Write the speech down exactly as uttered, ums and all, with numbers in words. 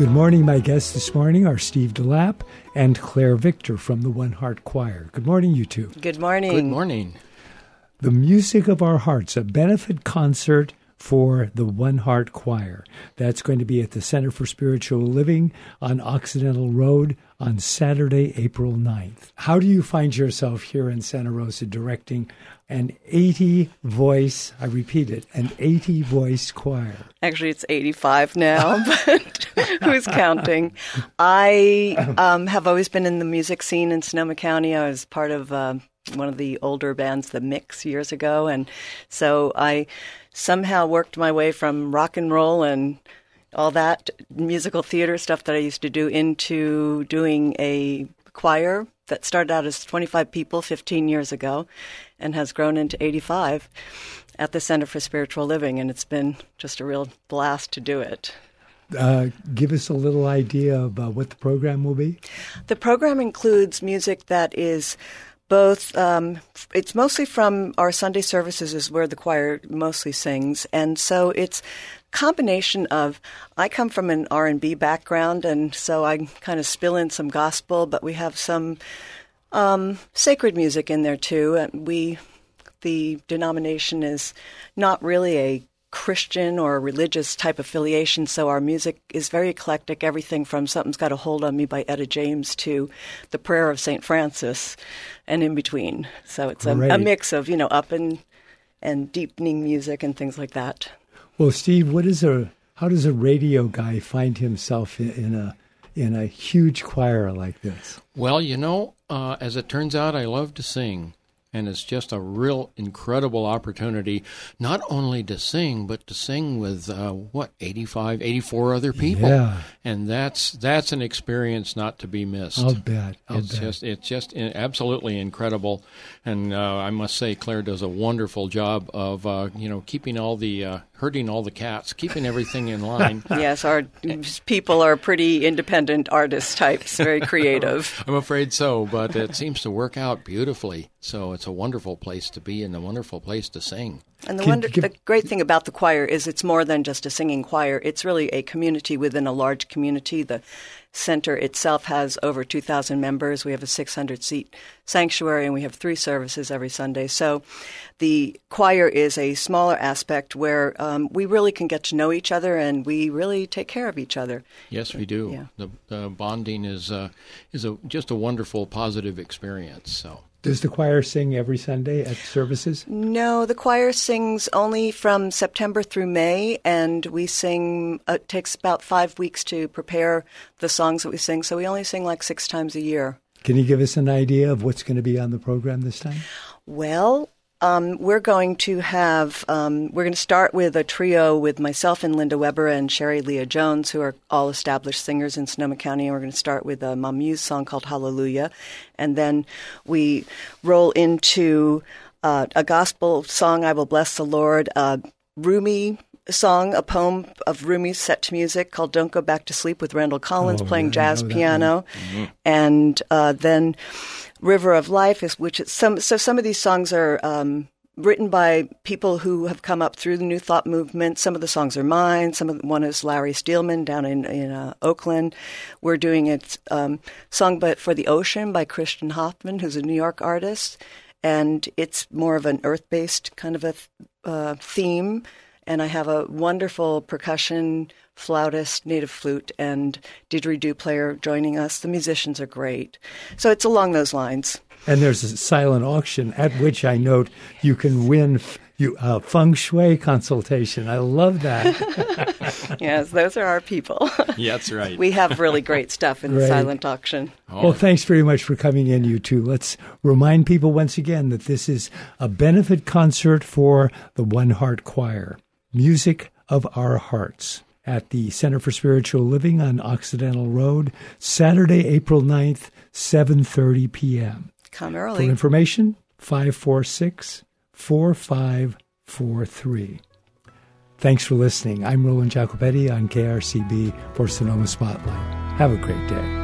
Good morning. My guests this morning are Steve DeLapp and Claire Victor from the One Heart Choir. Good morning, you two. Good morning. Good morning. The Music of Our Hearts, a benefit concert for the One Heart Choir. That's going to be at the Center for Spiritual Living on Occidental Road on Saturday, April ninth. How do you find yourself here in Santa Rosa directing an eighty-voice, I repeat it, an eighty-voice choir? Actually, it's eighty-five now, but who's counting? I um, have always been in the music scene in Sonoma County. I was part of uh, one of the older bands, The Mix, years ago, and so I somehow worked my way from rock and roll and all that musical theater stuff that I used to do into doing a choir that started out as twenty-five people fifteen years ago and has grown into eighty-five at the Center for Spiritual Living, and it's been just a real blast to do it. Uh, give us a little idea about what the program will be. The program includes music that is both, um, it's mostly from our Sunday services is where the choir mostly sings. And so it's a combination of, I come from an R and B background, and so I kind of spill in some gospel, but we have some um, sacred music in there too. And we, the denomination is not really a Christian or religious type affiliation, so our music is very eclectic, everything from Something's Got a Hold on Me by Etta James to The Prayer of Saint Francis and in between. So it's a, a mix of, you know, up and and deepening music and things like that. Well, Steve, what is a how does a radio guy find himself in, in a in a huge choir like this? Well, you know, uh, as it turns out, I love to sing. And it's just a real incredible opportunity, not only to sing, but to sing with, uh, what, eighty-five, eighty-four other people. Yeah. And that's that's an experience not to be missed. I'll bet. I'll it's bet. just it's just absolutely incredible. And uh, I must say, Claire does a wonderful job of, uh, you know, keeping all the, uh, herding all the cats, keeping everything in line. Yes, our people are pretty independent artist types, very creative. I'm afraid so, but it seems to work out beautifully. So it's a wonderful place to be and a wonderful place to sing. And the, Can- wonder, can- the great thing about the choir is it's more than just a singing choir. It's really a community within a large community. The center itself has over two thousand members. We have a six hundred seat sanctuary, and we have three services every Sunday. So the choir is a smaller aspect where um, we really can get to know each other, and we really take care of each other. Yes, we do. Yeah. The, the bonding is uh, is a, just a wonderful, positive experience. So. Does the choir sing every Sunday at services? No, the choir sings only from September through May, and we sing, uh, it takes about five weeks to prepare the songs that we sing, so we only sing like six times a year. Can you give us an idea of what's going to be on the program this time? Well, um, we're going to have, um, we're going to start with a trio with myself and Linda Weber and Sherry Leah Jones, who are all established singers in Sonoma County. And we're going to start with a Mamuse song called Hallelujah. And then we roll into uh, a gospel song, I Will Bless the Lord, a Rumi song, a poem of Rumi set to music called Don't Go Back to Sleep with Randall Collins Oh, playing yeah, I jazz know that piano. Mm-hmm. And uh, then River of Life, is which is some. So some of these songs are um, written by people who have come up through the New Thought movement. Some of the songs are mine. Some of the, one is Larry Steelman down in in uh, Oakland. We're doing a um, song but for the ocean by Christian Hoffman, who's a New York artist, and it's more of an earth-based kind of a uh, theme. And I have a wonderful percussion flautist, native flute, and didgeridoo player joining us. The musicians are great. So it's along those lines. And there's a silent auction at which I note you can win f- you uh, feng shui consultation. I love that. Yes, those are our people. Yeah, that's right. We have really great stuff in Great. the silent auction. Oh. Well, thanks very much for coming in, you two. Let's remind people once again that this is a benefit concert for the One Heart Choir, Music of Our Hearts, at the Center for Spiritual Living on Occidental Road, Saturday, April ninth, seven thirty p.m. Come For early. information, five four six, four five four three. Thanks for listening. I'm Roland Jacobetti on K R C B for Sonoma Spotlight. Have a great day.